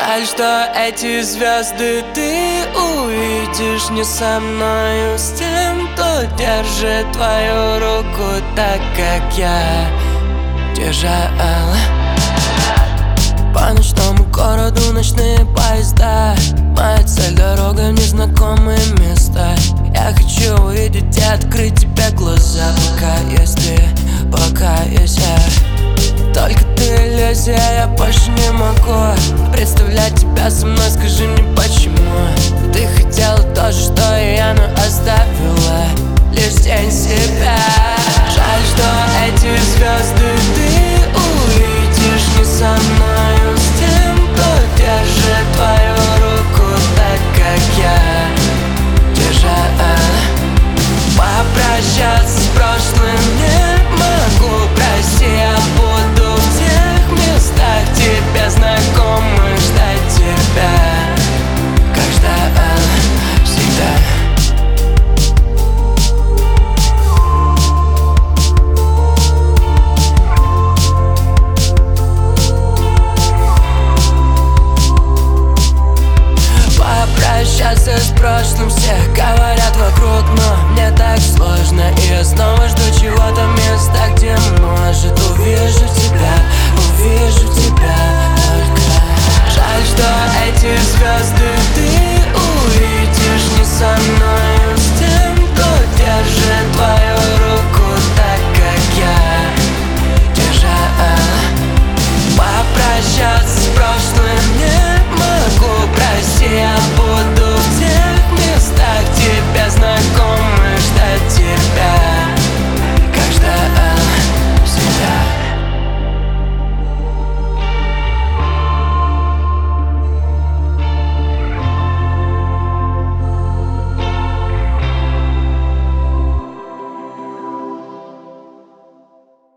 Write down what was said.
Жаль, что эти звезды ты увидишь не со мною, с тем, кто держит твою руку так, как я держал. По ночному городу ночные поезда, моя цель — дорога в незнакомые места. Я хочу увидеть и открыть тебе глаза, пока есть ты, пока есть я. Только ты иллюзия, я больше не могу представлять тебя со мной, скажи мне почему. Ты хотела то же, что и я, но оставила лишь тень себя. Жаль, что эти звезды